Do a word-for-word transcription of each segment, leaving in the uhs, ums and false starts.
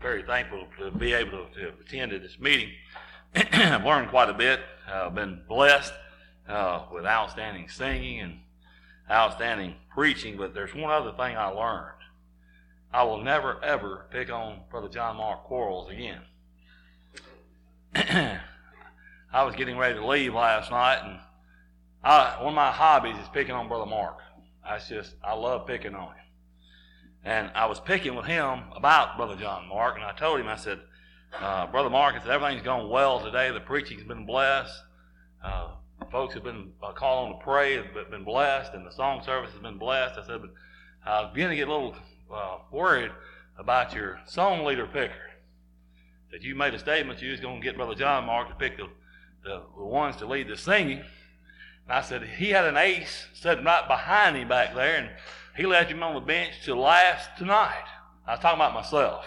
very thankful to be able to, to have attended this meeting. I've learned quite a bit. I've uh, been blessed uh, with outstanding singing and outstanding preaching, but there's one other thing I learned. I will never, ever pick on Brother John Mark Quarles again. I was getting ready to leave last night, and I, one of my hobbies is picking on Brother Mark. I just, I love picking on him. And I was picking with him about Brother John Mark, and I told him, I said, uh, Brother Mark, I said, everything's gone well today. The preaching's been blessed. Uh, folks have been uh, called on to pray, have been blessed, and the song service has been blessed. I said, but I was beginning to get a little uh, worried about your song leader picker. That you made a statement you was going to get Brother John Mark to pick the, the, the ones to lead the singing. And I said, he had an ace sitting right behind him back there, and he left him on the bench till last tonight. I was talking about myself.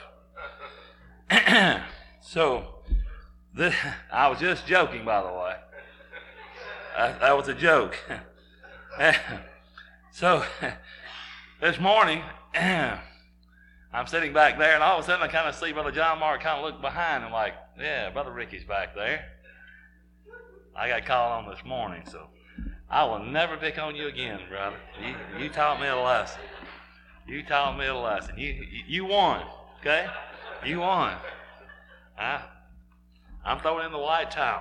So, this, I was just joking, by the way. That, that was a joke. So, this morning, I'm sitting back there, and all of a sudden I kind of see Brother John Mark kind of look behind him like, yeah, Brother Ricky's back there. I got called on this morning, so I will never pick on you again, brother. You, you taught me a lesson. You taught me a lesson. You, you, you won, okay? You won. I, I'm throwing in the white towel.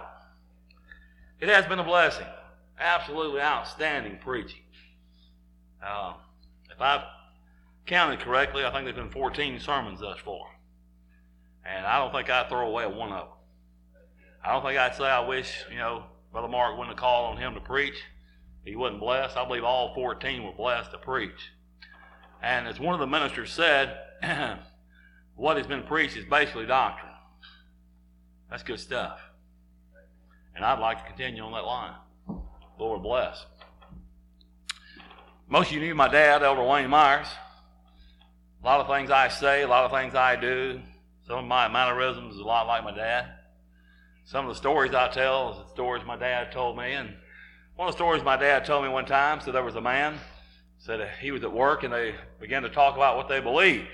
It has been a blessing. Absolutely outstanding preaching. Uh, if I've counted correctly, I think there's been fourteen sermons thus far. And I don't think I'd throw away one of them. I don't think I'd say I wish, you know, Brother Mark wouldn't have called on him to preach. He wasn't blessed. I believe all fourteen were blessed to preach. And as one of the ministers said, what has been preached is basically doctrine. That's good stuff. And I'd like to continue on that line. Lord bless. Most of you knew my dad, Elder Wayne Myers. A lot of things I say, a lot of things I do. Some of my mannerisms is a lot like my dad. Some of the stories I tell is the stories my dad told me. And one of the stories my dad told me one time, so there was a man, said he was at work and they began to talk about what they believed.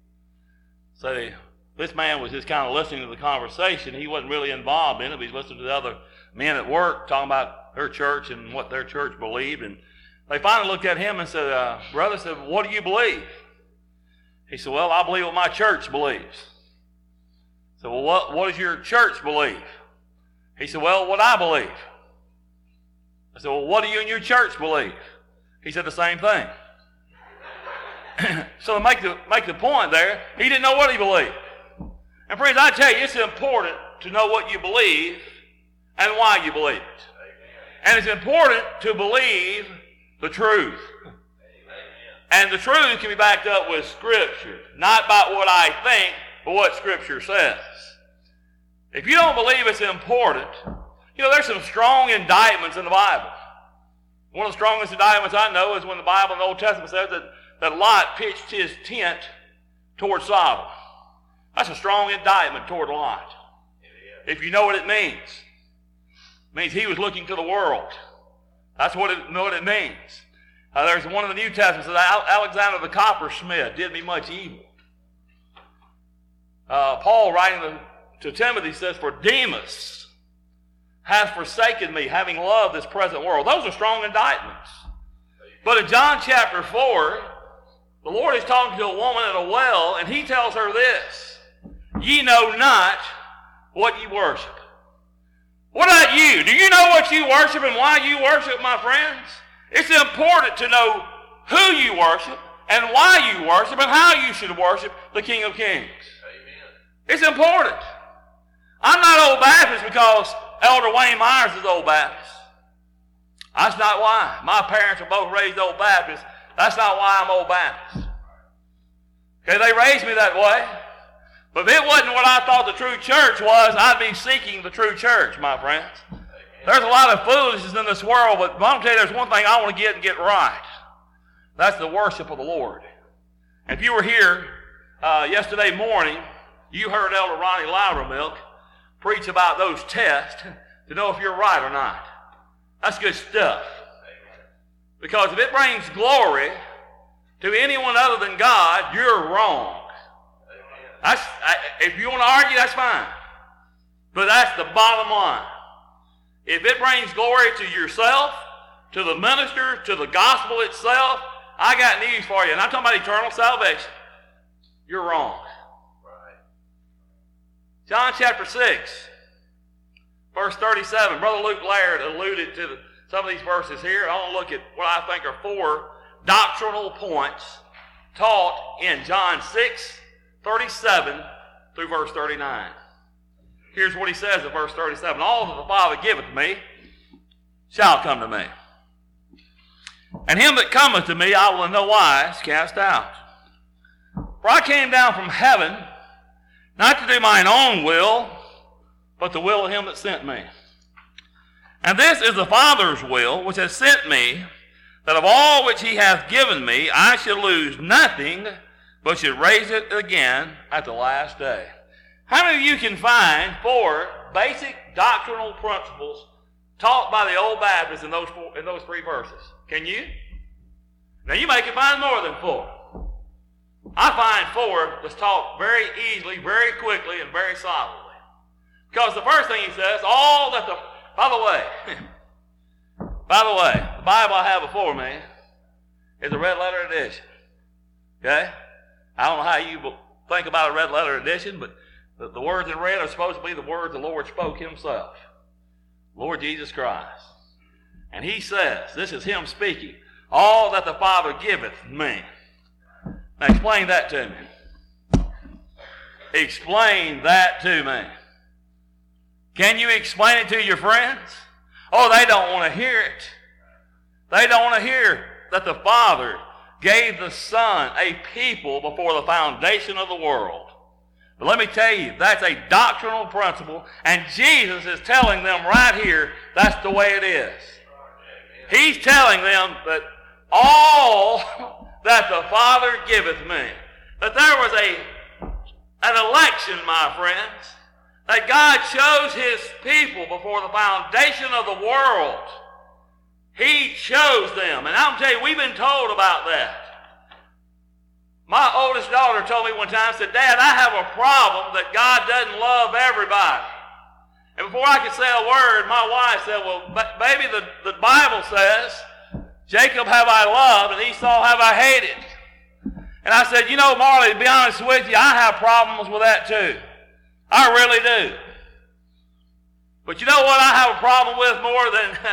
So they, this man was just kind of listening to the conversation. He wasn't really involved in it, but he was listening to the other men at work talking about their church and what their church believed. And they finally looked at him and said, uh, brother, said, what do you believe? He said, well, I believe what my church believes. So, well, what, what does your church believe? He said, well, what I believe. I said, well, what do you and your church believe? He said the same thing. So to make the, make the point there, he didn't know what he believed. And friends, I tell you, it's important to know what you believe and why you believe it. And it's important to believe the truth. And the truth can be backed up with Scripture, not by what I think, but what Scripture says. If you don't believe it's important, you know, there's some strong indictments in the Bible. One of the strongest indictments I know is when the Bible in the Old Testament says that, that Lot pitched his tent toward Sodom. That's a strong indictment toward Lot. If you know what it means. It means he was looking to the world. That's what it, know what it means. Uh, there's one in the New Testament that says Alexander the coppersmith did me much evil. Uh, Paul writing to, to Timothy says, for Demas hath forsaken me, having loved this present world. Those are strong indictments. But in John chapter four, the Lord is talking to a woman at a well, and he tells her this, ye know not what ye worship. What about you? Do you know what you worship and why you worship, my friends? It's important to know who you worship and why you worship and how you should worship the King of Kings. Amen. It's important. I'm not Old Baptist because Elder Wayne Myers is Old Baptist. That's not why. My parents were both raised Old Baptist. That's not why I'm Old Baptist. Okay, they raised me that way. But if it wasn't what I thought the true church was, I'd be seeking the true church, my friends. There's a lot of foolishness in this world, but I'm going to tell you there's one thing I want to get and get right. That's the worship of the Lord. If you were here uh, yesterday morning, you heard Elder Ronnie Loudermilk preach about those tests to know if you're right or not. That's good stuff. Because if it brings glory to anyone other than God, you're wrong. I, I, if you want to argue, that's fine. But that's the bottom line. If it brings glory to yourself, to the minister, to the gospel itself, I got news for you. And I'm talking about eternal salvation. You're wrong. Right. John chapter six, verse thirty-seven. Brother Luke Laird alluded to the, some of these verses here. I want to look at what I think are four doctrinal points taught in John six, thirty-seven through verse thirty-nine. Here's what he says in verse thirty-seven. All that the Father giveth me shall come to me. And him that cometh to me I will in no wise cast out. For I came down from heaven, not to do mine own will, but the will of him that sent me. And this is the Father's will, which has sent me, that of all which he hath given me, I should lose nothing, but should raise it again at the last day. How many of you can find four basic doctrinal principles taught by the old Baptists in those four, in those three verses? Can you? Now you may can find more than four. I find four that's taught very easily, very quickly, and very solidly. Because the first thing he says, all that the, by the way, by the way, the Bible I have before me is a red letter edition. Okay? I don't know how you think about a red letter edition, but the, the words in red are supposed to be the words the Lord spoke himself. Lord Jesus Christ. And he says, this is him speaking, all that the Father giveth me. Now explain that to me. Explain that to me. Can you explain it to your friends? Oh, they don't want to hear it. They don't want to hear that the Father gave the Son a people before the foundation of the world. But let me tell you, that's a doctrinal principle, and Jesus is telling them right here that's the way it is. He's telling them that all that the Father giveth me. That there was a an election, my friends. That God chose his people before the foundation of the world. He chose them. And I'm telling you, we've been told about that. My oldest daughter told me one time, said, Dad, I have a problem that God doesn't love everybody. And before I could say a word, my wife said, well, baby, the, the Bible says, Jacob have I loved and Esau have I hated. And I said, you know, Marley, to be honest with you, I have problems with that too. I really do. But you know what I have a problem with more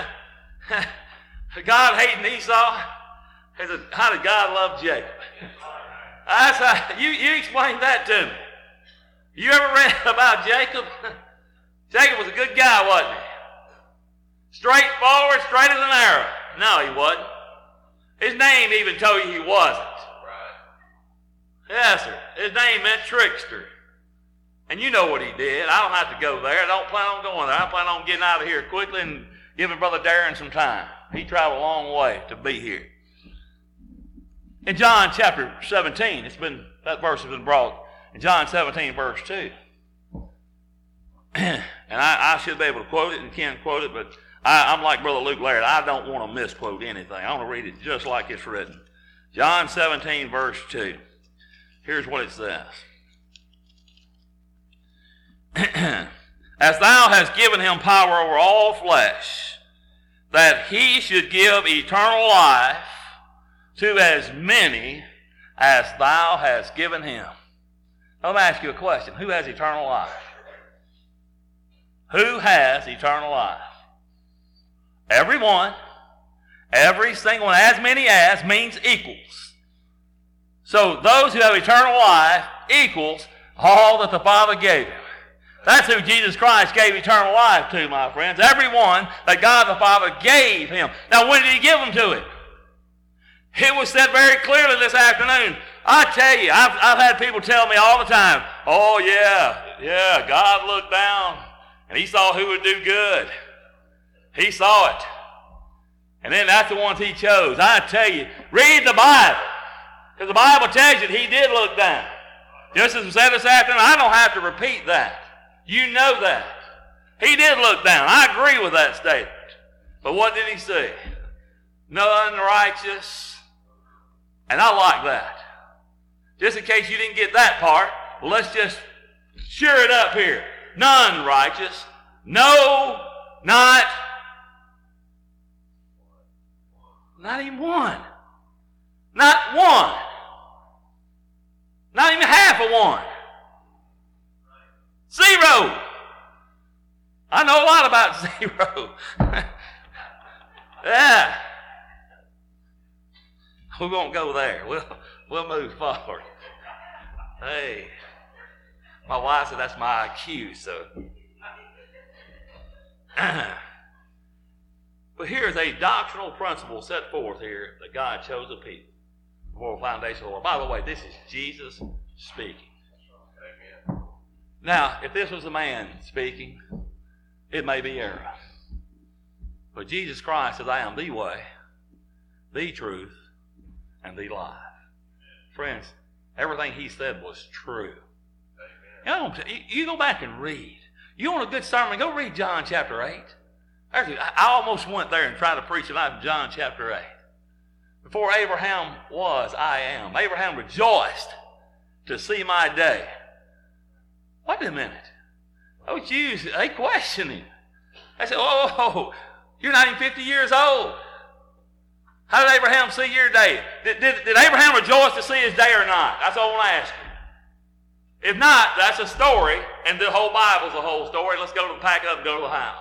than God hating Esau? Is how did God love Jacob? That's how, you, you explain that to me. You ever read about Jacob? Jacob was a good guy, wasn't he? Straightforward, straight as an arrow. No, he wasn't. His name even told you he wasn't. Right. Yes, sir. His name meant trickster. And you know what he did. I don't have to go there. I don't plan on going there. I plan on getting out of here quickly and giving Brother Darren some time. He traveled a long way to be here. In John chapter seventeen, it's been that verse has been brought in John seventeen, verse two. And I, I should be able to quote it and can quote it, but I, I'm like Brother Luke Laird. I don't want to misquote anything. I want to read it just like it's written. John seventeen, verse two. Here's what it says. As thou hast given him power over all flesh, that he should give eternal life to as many as thou hast given him. Let me ask you a question. Who has eternal life? Who has eternal life? Everyone. Every single one. As many as means equals. So those who have eternal life equals all that the Father gave him. That's who Jesus Christ gave eternal life to, my friends. Everyone that God the Father gave him. Now, when did he give them to him? It was said very clearly this afternoon. I tell you, I've, I've had people tell me all the time, oh, yeah, yeah, God looked down and he saw who would do good. He saw it. And then that's the ones he chose. I tell you, read the Bible. Because the Bible tells you that he did look down. Just as we said this afternoon, I don't have to repeat that. You know that. He did look down. I agree with that statement. But what did he see? None righteous. And I like that. Just in case you didn't get that part, let's just sure it up here. None righteous. No, not, not even one. Not one. Not even half of one. Zero. I know a lot about zero. Yeah. We won't go there. We'll, we'll move forward. Hey. My wife said that's my I Q, so. But here's a doctrinal principle set forth here that God chose a people before the foundation of the world. By the way, this is Jesus speaking. Amen. Now, if this was a man speaking, it may be error. But Jesus Christ says, I am the way, the truth, and the life. Friends, everything he said was true. Amen. You, know, you go back and read. You want a good sermon, go read John chapter eight. Actually, I almost went there and tried to preach it out of John chapter eight. Before Abraham was, I am. Abraham rejoiced to see my day. Wait a minute. Those Jews, they questioned him. They said, oh, you're not even fifty years old. How did Abraham see your day? Did, did, did Abraham rejoice to see his day or not? That's all I want to ask you. If not, that's a story, and the whole Bible's a whole story. Let's go to pack up and go to the house.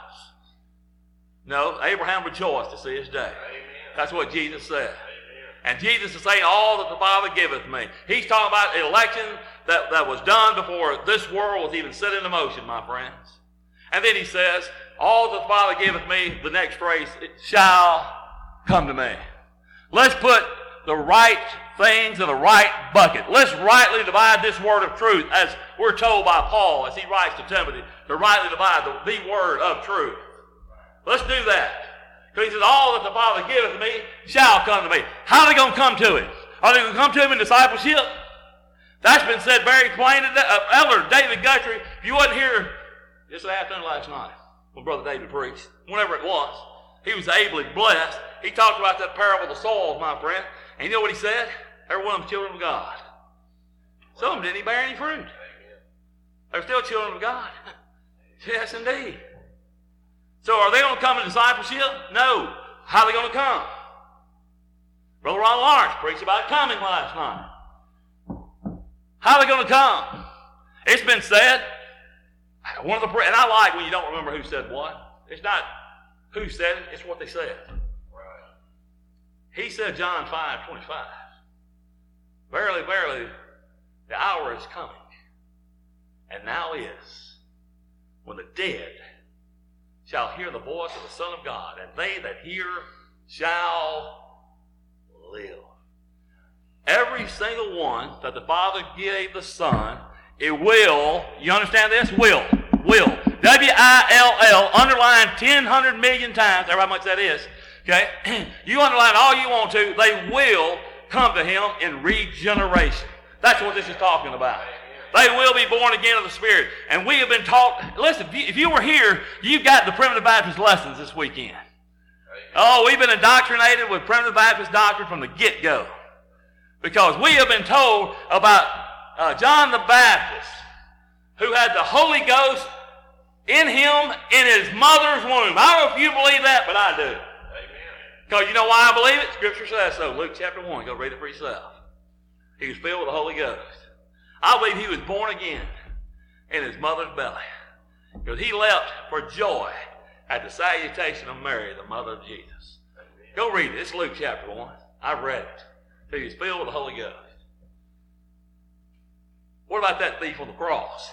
No, Abraham rejoiced to see his day. Amen. That's what Jesus said. Amen. And Jesus is saying, all that the Father giveth me. He's talking about election that, that was done before this world was even set into motion, my friends. And then he says, all that the Father giveth me, the next phrase, it shall come to me. Let's put the right things in the right bucket. Let's rightly divide this word of truth, as we're told by Paul as he writes to Timothy, to rightly divide the, the word of truth. Let's do that. Because he says, all that the Father giveth me shall come to me. How are they going to come to it? Are they going to come to him in discipleship? That's been said very plain. Uh, Elder David Guthrie, if you wasn't here this afternoon last night when Brother David preached, whenever it was, he was ably blessed. He talked about that parable of the soils, my friend. And you know what he said? Every one of them children of God. Some of them didn't even bear any fruit. They're still children of God. Yes, indeed. So are they going to come in discipleship? No. How are they going to come? Brother Ron Lawrence preached about coming last night. How are they going to come? It's been said, one of the, and I like when you don't remember who said what. It's not who said it, it's what they said. Right. He said, John five twenty-five, verily, verily, the hour is coming, and now is, when the dead shall hear the voice of the Son of God, and they that hear shall live. Every single one that the Father gave the Son, it will, you understand this? Will. Will. W I L L, underline ten hundred million times, however much that is. Okay? You underline all you want to, they will come to him in regeneration. That's what this is talking about. They will be born again of the Spirit. And we have been taught, listen, if you, if you were here, you've got the Primitive Baptist lessons this weekend. Oh, we've been indoctrinated with Primitive Baptist doctrine from the get-go. Because we have been told about uh, John the Baptist, who had the Holy Ghost in him in his mother's womb. I don't know if you believe that, but I do. Because you know why I believe it? Scripture says so. Luke chapter one. Go read it for yourself. He was filled with the Holy Ghost. I believe he was born again in his mother's belly. Because he leapt for joy at the salutation of Mary, the mother of Jesus. Go read it. It's Luke chapter one. I've read it. So he was filled with the Holy Ghost. What about that thief on the cross?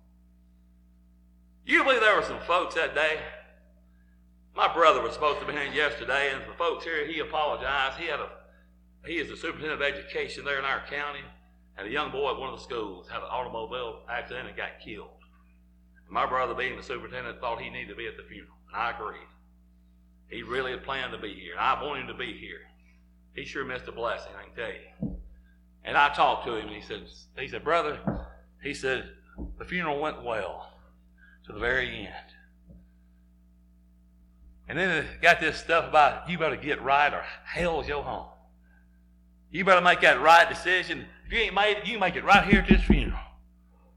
You believe there were some folks that day? My brother was supposed to be here yesterday, and the folks here, he apologized. He had a, he is the superintendent of education there in our county, and a young boy at one of the schools had an automobile accident and got killed. And my brother, being the superintendent, thought he needed to be at the funeral, and I agreed. He really had planned to be here, and I wanted him to be here. He sure missed a blessing, I can tell you. And I talked to him, and he said, he said, brother, he said, the funeral went well to the very end. And then it got this stuff about you better get right or hell's your home. You better make that right decision. If you ain't made it, you make it right here at this funeral.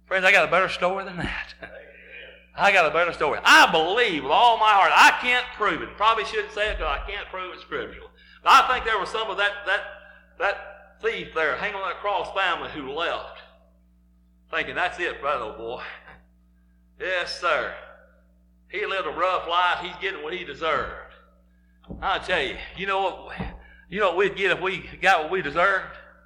Friends, I got a better story than that. I got a better story. I believe with all my heart. I can't prove it. Probably shouldn't say it because I can't prove it scripturally. But I think there was some of that, that, that thief there hanging on that cross family who left, thinking, that's it, brother, old boy. Yes, sir. He lived a rough life. He's getting what he deserved. I'll tell you, you know what, you know what we'd get if we got what we deserved?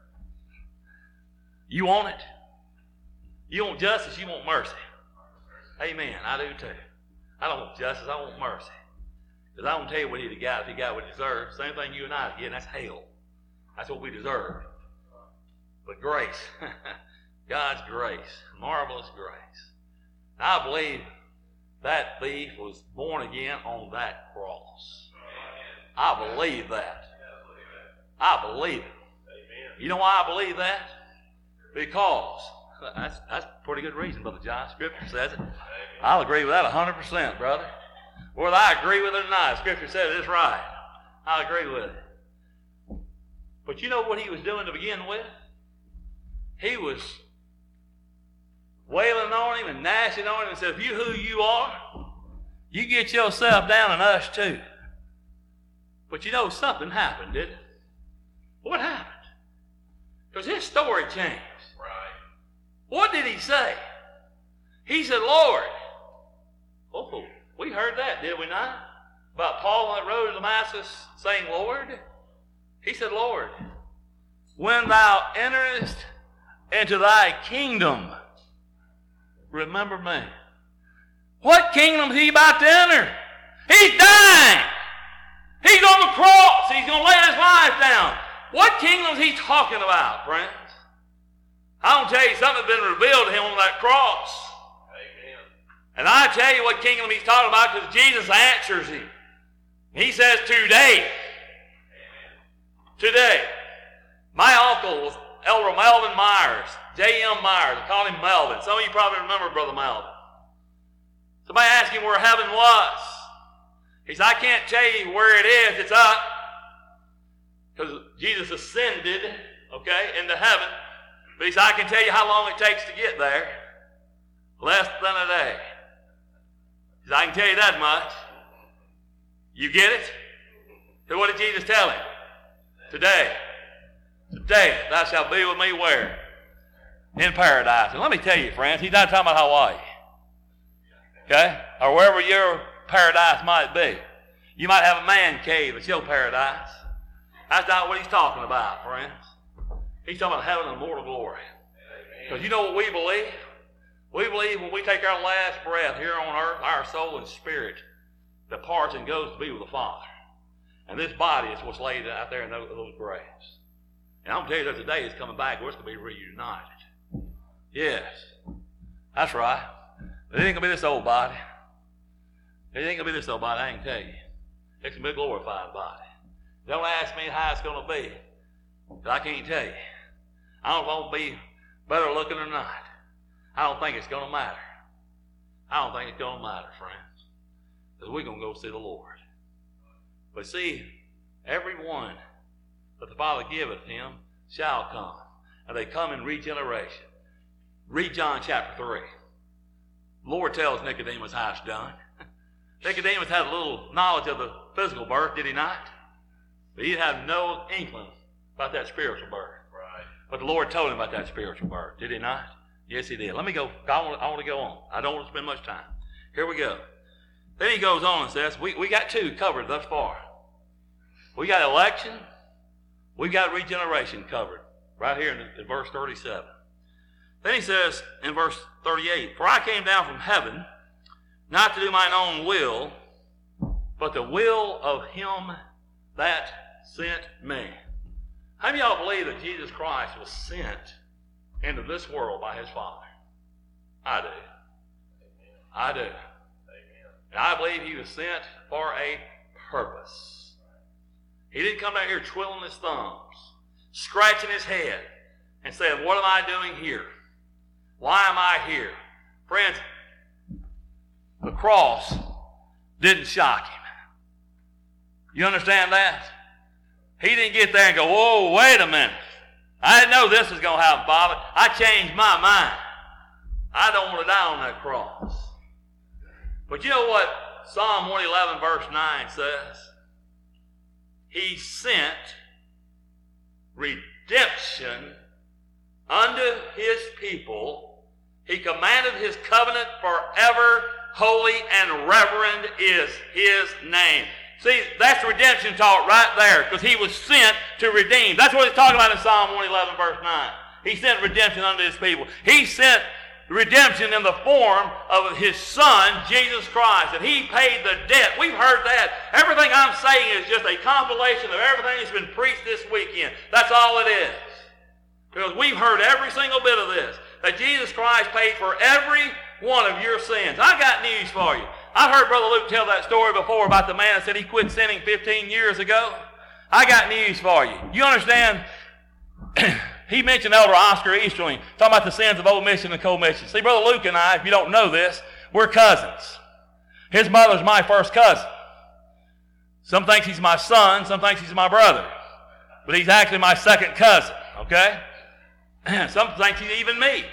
You want it? You want justice, you want mercy. Amen. I do too. I don't want justice, I want mercy. Because I won't tell you what he'd have got if he got what he deserved. Same thing you and I get, and that's hell. That's what we deserve. But grace, God's grace, marvelous grace. I believe that thief was born again on that cross. I believe that. I believe it. You know why I believe that? Because that's that's a pretty good reason, Brother John. Scripture says it. I'll agree with that one hundred percent, brother. Whether I agree with it or not, Scripture says it's right. I'll agree with it. But you know what he was doing to begin with? He was wailing on him and gnashing on him and said, if you who you are, you get yourself down and us too. But you know, something happened, didn't it? What happened? Because his story changed. Right. What did he say? He said, Lord. Oh, we heard that, did we not? About Paul on that road to Damascus saying, Lord. He said, Lord, when thou enterest into thy kingdom, remember me. What kingdom is he about to enter? He's dying. He's on the cross. He's going to lay his life down. What kingdom is he talking about, friends? I want to tell you something that's been revealed to him on that cross. Amen. And I tell you what kingdom he's talking about because Jesus answers him. He says, today. Amen. Today. My uncle was Elder Melvin Myers, J M Myers. I call him Melvin. Some of you probably remember Brother Melvin. Somebody asked him where heaven was. He said, I can't tell you where it is. It's up. Because Jesus ascended, okay, into heaven. But he said, I can tell you how long it takes to get there. Less than a day. He said, I can tell you that much. You get it? So what did Jesus tell him? Today. Today thou shalt be with me where? In paradise. And let me tell you, friends, he's not talking about Hawaii. Okay? Or wherever your paradise might be. You might have a man cave. It's your paradise. That's not what he's talking about, friends. He's talking about heaven and mortal glory. Because you know what we believe? We believe when we take our last breath here on earth, our soul and spirit departs and goes to be with the Father. And this body is what's laid out there in those, those graves. And I'm going to tell you that today is coming back where it's going to be reunited. Yes. That's right. It ain't going to be this old body. It ain't going to be this old body, I can tell you. It's going to be a glorified body. Don't ask me how it's going to be. Because I can't tell you. I don't know if I'll be better looking or not. I don't think it's going to matter. I don't think it's going to matter, friends. Because we're going to go see the Lord. But see, everyone that the Father giveth him shall come. And they come in regeneration. Read John chapter three. The Lord tells Nicodemus how it's done. Nicodemus had a little knowledge of the physical birth, did he not? But he had no inkling about that spiritual birth. Right. But the Lord told him about that spiritual birth, did he not? Yes, he did. Let me go. I want, I want to go on. I don't want to spend much time. Here we go. Then he goes on and says, we, we got two covered thus far. We got election. We got regeneration covered right here in, in verse thirty-seven. Then he says in verse thirty-eight, for I came down from heaven not to do mine own will, but the will of him that sent me. How many of y'all believe that Jesus Christ was sent into this world by his Father? I do. Amen. I do. Amen. And I believe he was sent for a purpose. He didn't come down here twiddling his thumbs, scratching his head, and saying, what am I doing here? Why am I here? Friends, the cross didn't shock him. You understand that? He didn't get there and go, whoa, wait a minute. I didn't know this was going to happen, Father. I changed my mind. I don't want to die on that cross. But you know what Psalm one eleven verse nine says? He sent redemption unto his people. He commanded his covenant forever. Holy and reverend is his name. See, that's redemption talk right there, because he was sent to redeem. That's what he's talking about in Psalm one eleven verse nine. He sent redemption unto his people. He sent redemption in the form of his Son, Jesus Christ, and he paid the debt. We've heard that. Everything I'm saying is just a compilation of everything that's been preached this weekend. That's all it is. Because we've heard every single bit of this, that Jesus Christ paid for every one of your sins. I got news for you. I've heard Brother Luke tell that story before about the man that said he quit sinning fifteen years ago. I got news for you. You understand? He mentioned Elder Oscar Easterling, talking about the sins of Old Mission and Co-Mission. See, Brother Luke and I, if you don't know this, we're cousins. His mother's my first cousin. Some thinks he's my son, some thinks he's my brother. But he's actually my second cousin, okay? Some think he's even me.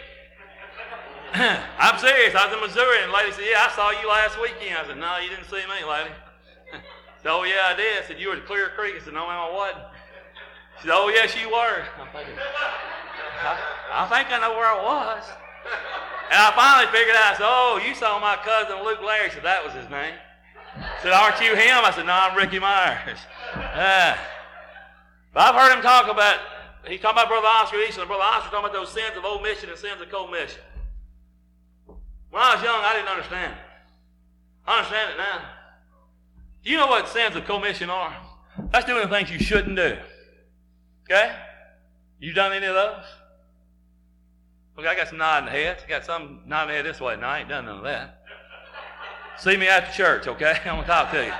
I'm serious. I was in Missouri, and the lady said, yeah, I saw you last weekend. I said, no, you didn't see me, lady. She said, oh, yeah, I did. I said, you were at Clear Creek. I said, no, ma'am, I wasn't. She said, oh, yes, you were. I'm thinking, I, I think I know where I was. And I finally figured out, I said, oh, you saw my cousin Luke Larry. I said, that was his name. I said, aren't you him? I said, no, I'm Ricky Myers. Uh, but I've heard him talk about, he's talking about Brother Oscar Easton. Brother Oscar talking about those sins of Old Mission and sins of Co-Mission. When I was young, I didn't understand it. I understand it now. Do you know what sins of Co-Mission are? That's doing the things you shouldn't do. Okay? You done any of those? Okay, I got some nodding heads. I got some nodding head this way. No, I ain't done none of that. See me after church, okay? I'm going to talk to you.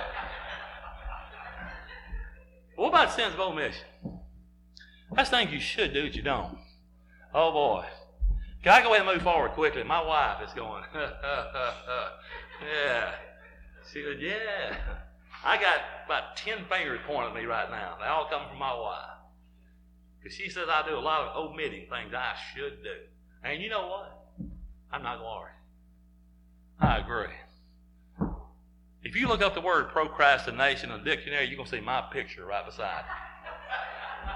What about sins of omission? That's things you should do that you don't. Oh, boy. Can I go ahead and move forward quickly? My wife is going, yeah. She said, yeah. I got about ten fingers pointing at me right now. They all come from my wife. Because she says I do a lot of omitting things I should do. And you know what? I'm not going to argue. I agree. If you look up the word procrastination in the dictionary, you're going to see my picture right beside it.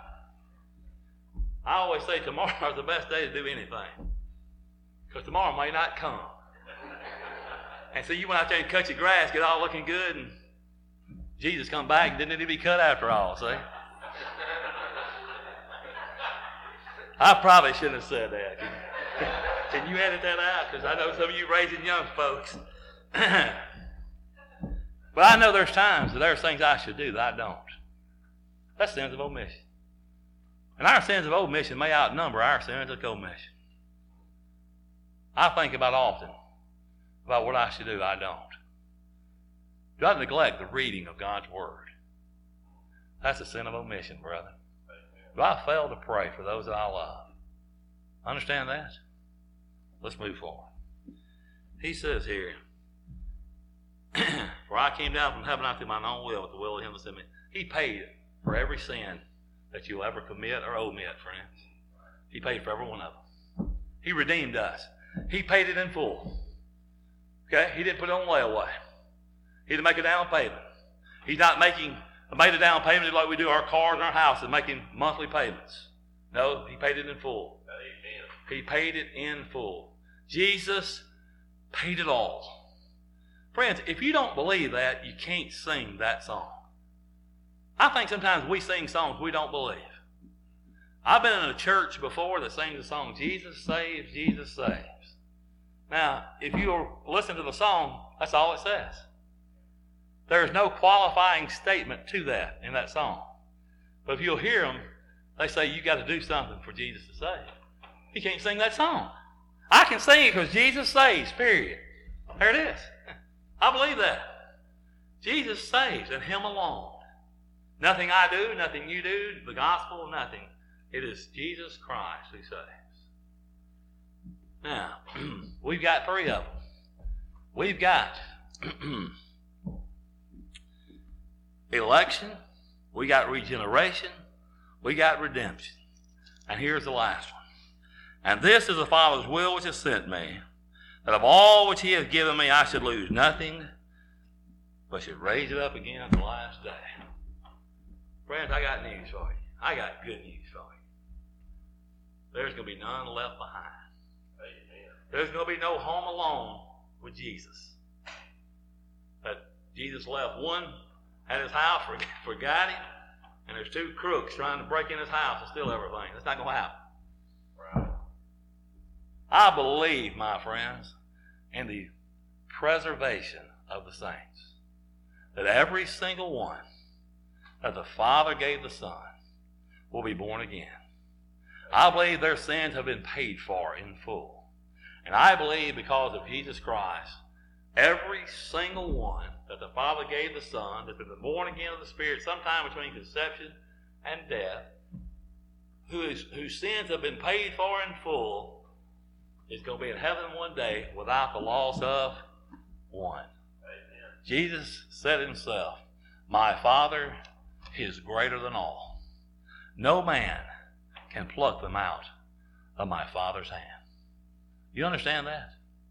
I always say tomorrow's the best day to do anything. Because tomorrow may not come. And so you went out there and cut your grass, get all looking good, and Jesus come back and didn't it be cut after all, see? I probably shouldn't have said that. Can you, can you edit that out? Because I know some of you raising young folks. But I know there's times that there's things I should do that I don't. That's sins of omission. And our sins of omission may outnumber our sins of commission. I think about often about what I should do, I don't. Do I neglect the reading of God's Word? That's a sin of omission, brother. Do I fail to pray for those that I love? Understand that? Let's move forward. He says here, for I came down from heaven not through mine own will, but the will of him that sent me. He paid for every sin that you'll ever commit or omit, friends. He paid for every one of them. He redeemed us. He paid it in full. Okay? He didn't put it on layaway. He didn't make a down payment. He's not making made a down payment like we do our cars and our houses, making monthly payments. No, he paid it in full. Amen. He paid it in full. Jesus paid it all. Friends, if you don't believe that, you can't sing that song. I think sometimes we sing songs we don't believe. I've been in a church before that sings the song, Jesus saves, Jesus saves. Now, if you listen to the song, that's all it says. There's no qualifying statement to that in that song. But if you'll hear them, they say you got to do something for Jesus to save. You can't sing that song. I can sing it because Jesus saves, period. There it is. I believe that. Jesus saves and him alone. Nothing I do, nothing you do, the gospel, nothing. It is Jesus Christ who saves. Now, we've got three of them. We've got election, we got regeneration, we got redemption. And here's the last one. And this is the Father's will which has sent me, that of all which he has given me I should lose nothing, but should raise it up again at the last day. Friends, I got news for you. I got good news for you. There's going to be none left behind. Amen. There's going to be no home alone with Jesus. That Jesus left one at his house, forgot him, and there's two crooks trying to break in his house and steal everything. That's not going to happen. Right. I believe, my friends, in the preservation of the saints. That every single one that the Father gave the Son will be born again. I believe their sins have been paid for in full. And I believe because of Jesus Christ, every single one that the Father gave the Son, that's been born again of the Spirit sometime between conception and death, whose, whose sins have been paid for in full, is going to be in heaven one day without the loss of one. Amen. Jesus said himself, my Father is greater than all. No man can pluck them out of my Father's hand. You understand that?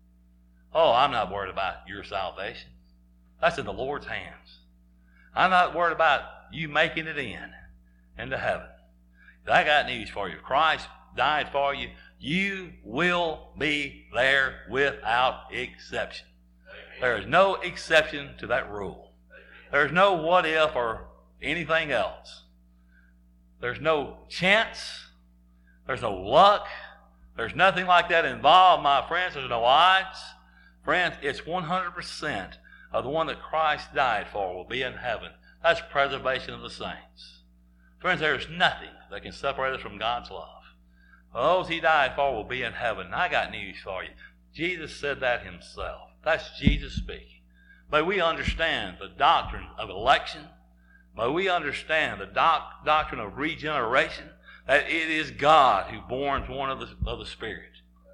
Oh, I'm not worried about your salvation. That's in the Lord's hands. I'm not worried about you making it in, into heaven. I got news for you. If Christ died for you, you will be there without exception. Amen. There is no exception to that rule. Amen. There's no what if or anything else. There's no chance. There's no luck. There's nothing like that involved, my friends. There's no odds. Friends, it's one hundred percent of the one that Christ died for will be in heaven. That's preservation of the saints. Friends, there's nothing that can separate us from God's love. Those he died for will be in heaven. And I got news for you. Jesus said that himself. That's Jesus speaking. May we understand the doctrine of election. May we understand the doc- doctrine of regeneration. That it is God who borns one of the, of the Spirit.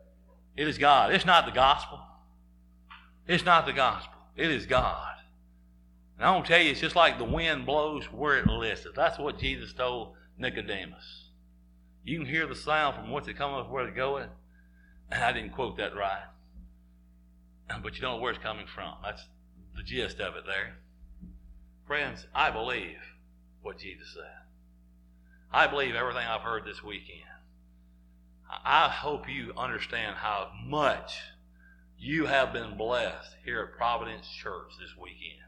It is God. It's not the gospel. It's not the gospel. It is God. And I want to tell you, it's just like the wind blows where it listeth. That's what Jesus told Nicodemus. You can hear the sound from whence it cometh, where it goeth. And I didn't quote that right. But you don't know where it's coming from. That's the gist of it there. Friends, I believe what Jesus said. I believe everything I've heard this weekend. I hope you understand how much you have been blessed here at Providence Church this weekend.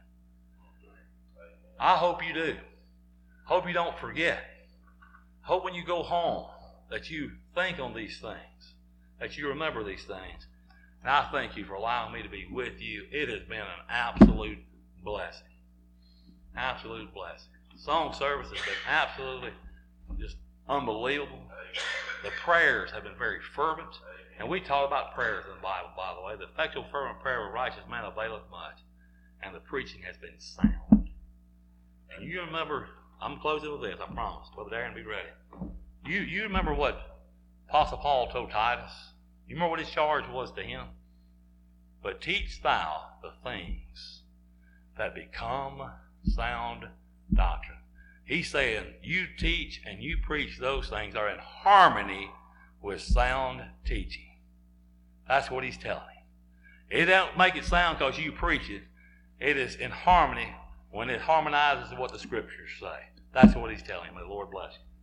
I hope you do. Hope you don't forget. Hope when you go home that you think on these things, that you remember these things. And I thank you for allowing me to be with you. It has been an absolute blessing. Absolute blessing. Song service has been absolutely just unbelievable. The prayers have been very fervent. And we talk about prayers in the Bible, by the way. The effectual fervent prayer of a righteous man availeth much. And the preaching has been sound. And you remember, I'm closing with this, I promise. Brother Darren, be ready. You, you remember what Apostle Paul told Titus? You remember what his charge was to him? But teach thou the things that become sound doctrine. He's saying you teach and you preach those things are in harmony with sound teaching. That's what he's telling him. It don't make it sound because you preach it. It is in harmony when it harmonizes with what the Scriptures say. That's what he's telling him. May the Lord bless you.